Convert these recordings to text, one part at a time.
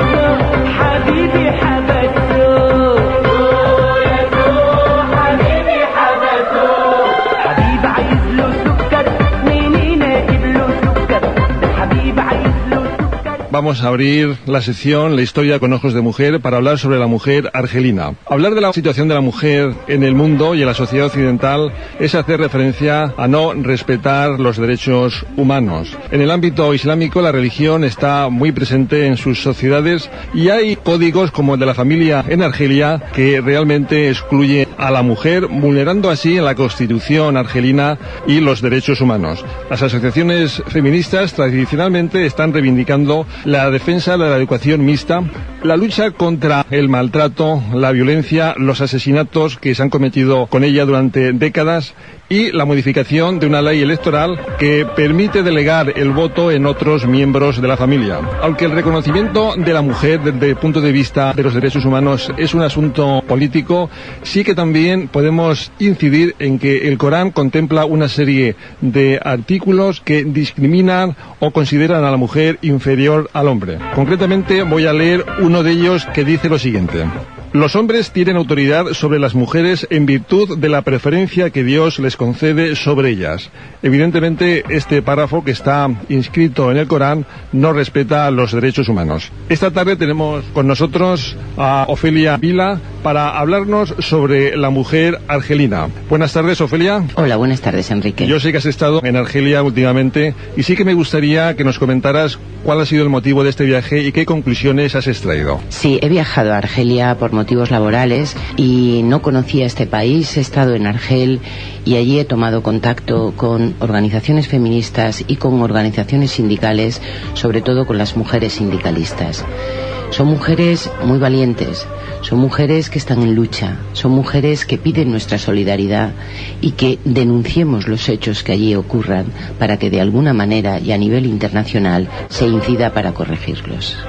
Vamos a abrir la sección La historia con ojos de mujer para hablar sobre la mujer argelina. Hablar de la situación de la mujer en el mundo y en la sociedad occidental es hacer referencia a no respetar los derechos humanos. En el ámbito islámico la religión está muy presente en sus sociedades y hay códigos como el de la familia en Argelia que realmente excluye a la mujer, vulnerando así la constitución argelina y los derechos humanos. Las asociaciones feministas tradicionalmente están reivindicando la defensa de la educación mixta, la lucha contra el maltrato, la violencia, los asesinatos que se han cometido con ella durante décadas y la modificación de una ley electoral que permite delegar el voto en otros miembros de la familia. Aunque el reconocimiento de la mujer desde el punto de vista de los derechos humanos es un asunto político, sí que también podemos incidir en que el Corán contempla una serie de artículos que discriminan o consideran a la mujer inferior al hombre. Concretamente voy a leer uno de ellos que dice lo siguiente: los hombres tienen autoridad sobre las mujeres en virtud de la preferencia que Dios les concede sobre ellas. Evidentemente, este párrafo que está inscrito en el Corán no respeta los derechos humanos. Esta tarde tenemos con nosotros a Ofelia Vila para hablarnos sobre la mujer argelina. Buenas tardes, Ofelia. Hola, buenas tardes, Enrique. Yo sé que has estado en Argelia últimamente y sí que me gustaría que nos comentaras cuál ha sido el motivo de este viaje y qué conclusiones has extraído. Sí, he viajado a Argelia por motivos laborales y no conocía este país. He estado en Argel y allí he tomado contacto con organizaciones feministas y con organizaciones sindicales, sobre todo con las mujeres sindicalistas. Son mujeres muy valientes, son mujeres que están en lucha, son mujeres que piden nuestra solidaridad y que denunciemos los hechos que allí ocurran para que de alguna manera y a nivel internacional se incida para corregirlos.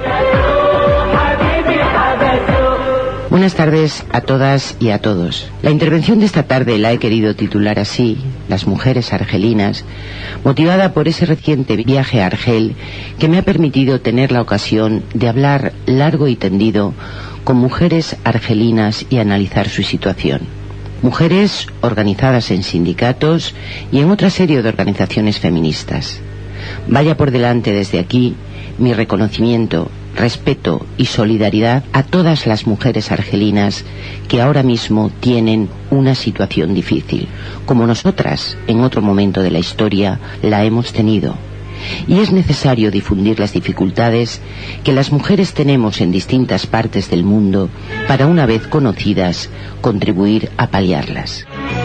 Buenas tardes a todas y a todos. La intervención de esta tarde la he querido titular así, Las mujeres argelinas, motivada por ese reciente viaje a Argel que me ha permitido tener la ocasión de hablar largo y tendido con mujeres argelinas y analizar su situación. Mujeres organizadas en sindicatos y en otra serie de organizaciones feministas. Vaya por delante desde aquí mi reconocimiento, respeto y solidaridad a todas las mujeres argelinas que ahora mismo tienen una situación difícil, como nosotras en otro momento de la historia la hemos tenido. Y es necesario difundir las dificultades que las mujeres tenemos en distintas partes del mundo para, una vez conocidas, contribuir a paliarlas.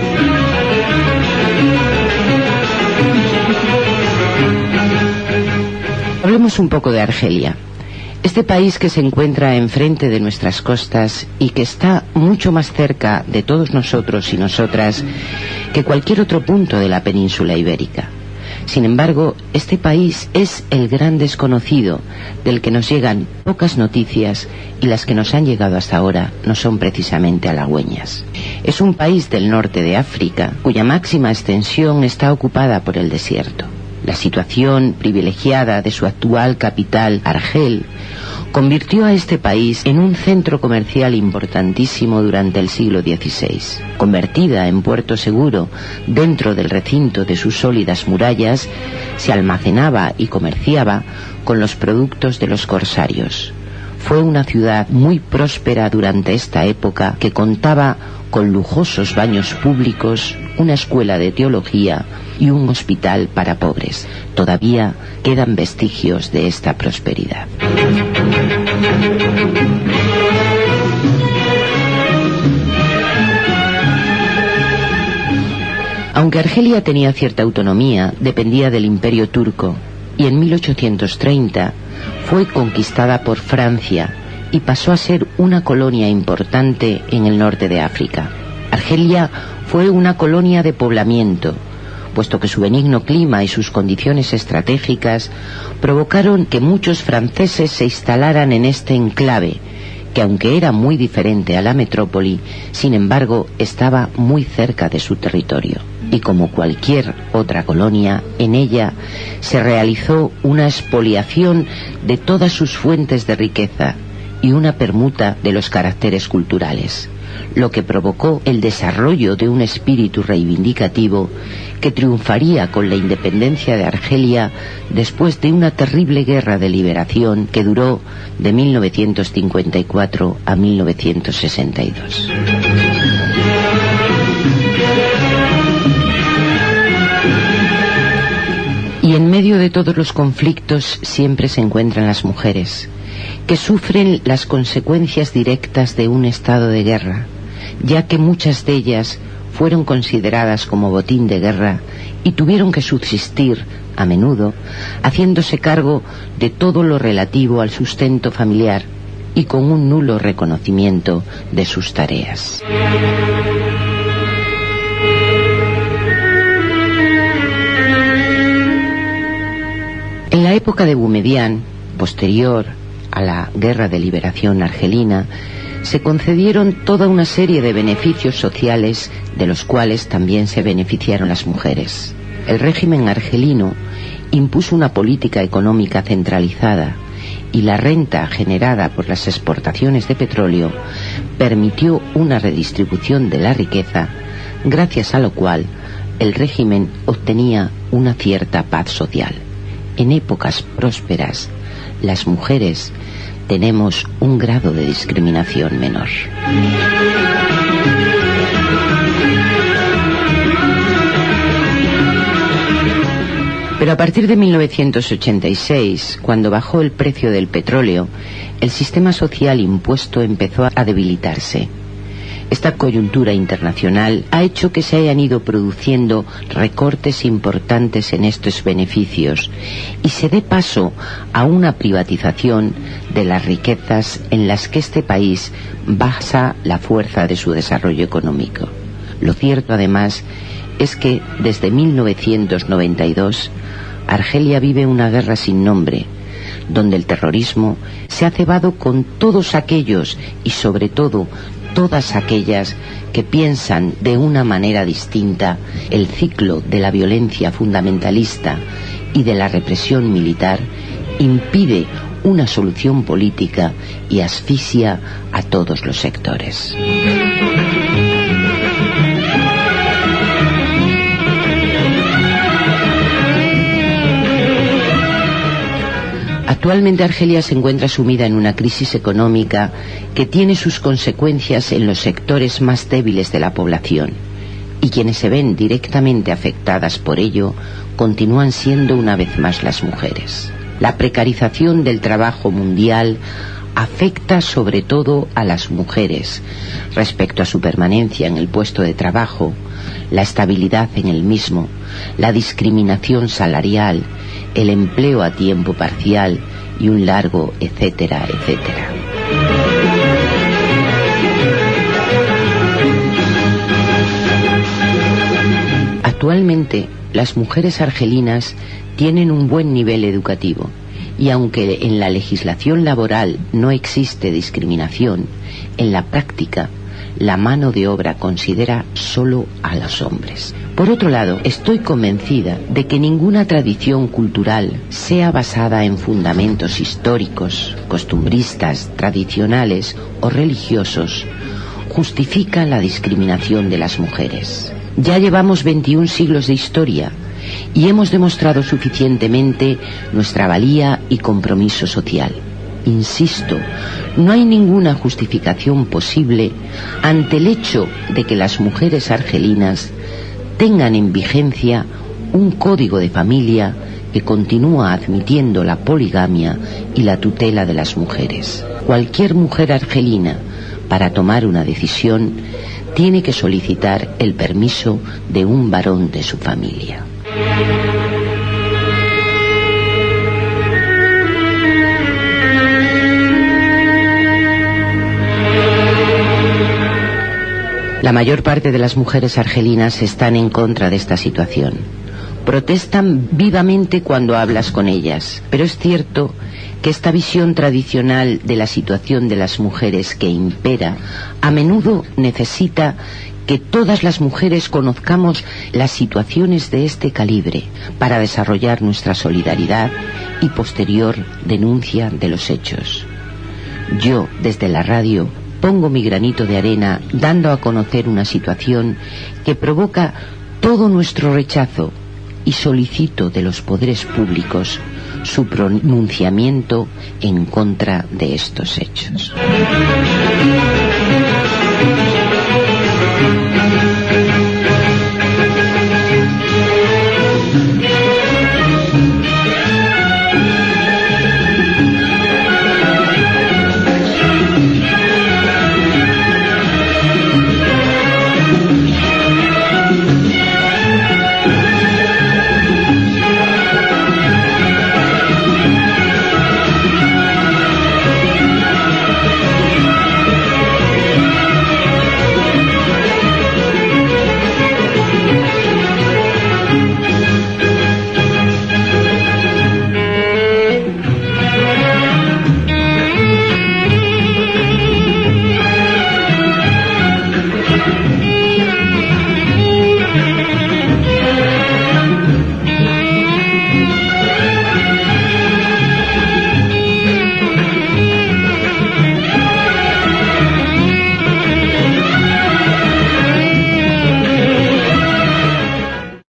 Hablemos un poco de Argelia. Este país que se encuentra enfrente de nuestras costas y que está mucho más cerca de todos nosotros y nosotras que cualquier otro punto de la península ibérica. Sin embargo, este país es el gran desconocido del que nos llegan pocas noticias y las que nos han llegado hasta ahora no son precisamente halagüeñas. Es un país del norte de África cuya máxima extensión está ocupada por el desierto. La situación privilegiada de su actual capital, Argel, convirtió a este país en un centro comercial importantísimo durante el siglo XVI. Convertida en puerto seguro dentro del recinto de sus sólidas murallas, se almacenaba y comerciaba con los productos de los corsarios. Fue una ciudad muy próspera durante esta época que contaba con lujosos baños públicos, una escuela de teología y un hospital para pobres. Todavía quedan vestigios de esta prosperidad. Aunque Argelia tenía cierta autonomía, dependía del Imperio turco y en 1830 fue conquistada por Francia y pasó a ser una colonia importante en el norte de África. Argelia fue una colonia de poblamiento, puesto que su benigno clima y sus condiciones estratégicas provocaron que muchos franceses se instalaran en este enclave, que aunque era muy diferente a la metrópoli, sin embargo estaba muy cerca de su territorio. Y como cualquier otra colonia, en ella se realizó una expoliación de todas sus fuentes de riqueza, y una permuta de los caracteres culturales, lo que provocó el desarrollo de un espíritu reivindicativo que triunfaría con la independencia de Argelia después de una terrible guerra de liberación que duró de 1954 a 1962. Y en medio de todos los conflictos siempre se encuentran las mujeres, que sufren las consecuencias directas de un estado de guerra, ya que muchas de ellas fueron consideradas como botín de guerra y tuvieron que subsistir, a menudo, haciéndose cargo de todo lo relativo al sustento familiar y con un nulo reconocimiento de sus tareas. En la época de Boumedienne, posterior a la Guerra de Liberación argelina, se concedieron toda una serie de beneficios sociales de los cuales también se beneficiaron las mujeres. El régimen argelino impuso una política económica centralizada y la renta generada por las exportaciones de petróleo permitió una redistribución de la riqueza, gracias a lo cual el régimen obtenía una cierta paz social. En épocas prósperas, las mujeres tenemos un grado de discriminación menor. Pero a partir de 1986, cuando bajó el precio del petróleo, el sistema social impuesto empezó a debilitarse. Esta coyuntura internacional ha hecho que se hayan ido produciendo recortes importantes en estos beneficios y se dé paso a una privatización de las riquezas en las que este país basa la fuerza de su desarrollo económico. Lo cierto, además, es que desde 1992 Argelia vive una guerra sin nombre, donde el terrorismo se ha cebado con todos aquellos y sobre todo todas aquellas que piensan de una manera distinta el ciclo de la violencia fundamentalista y de la represión militar, impide una solución política y asfixia a todos los sectores. Actualmente Argelia se encuentra sumida en una crisis económica que tiene sus consecuencias en los sectores más débiles de la población, y quienes se ven directamente afectadas por ello continúan siendo una vez más las mujeres. La precarización del trabajo mundial afecta sobre todo a las mujeres respecto a su permanencia en el puesto de trabajo, la estabilidad en el mismo, la discriminación salarial, el empleo a tiempo parcial y un largo etcétera, etcétera. Actualmente, las mujeres argelinas tienen un buen nivel educativo y aunque en la legislación laboral no existe discriminación, en la práctica la mano de obra considera solo a los hombres. Por otro lado, estoy convencida de que ninguna tradición cultural, sea basada en fundamentos históricos, costumbristas, tradicionales o religiosos, justifica la discriminación de las mujeres. Ya llevamos 21 siglos de historia y hemos demostrado suficientemente nuestra valía y compromiso social. Insisto, no hay ninguna justificación posible ante el hecho de que las mujeres argelinas tengan en vigencia un código de familia que continúa admitiendo la poligamia y la tutela de las mujeres. Cualquier mujer argelina, para tomar una decisión, tiene que solicitar el permiso de un varón de su familia. La mayor parte de las mujeres argelinas están en contra de esta situación. Protestan vivamente cuando hablas con ellas, pero es cierto que esta visión tradicional de la situación de las mujeres que impera a menudo necesita que todas las mujeres conozcamos las situaciones de este calibre para desarrollar nuestra solidaridad y posterior denuncia de los hechos. Yo, desde la radio, pongo mi granito de arena dando a conocer una situación que provoca todo nuestro rechazo y solicito de los poderes públicos su pronunciamiento en contra de estos hechos.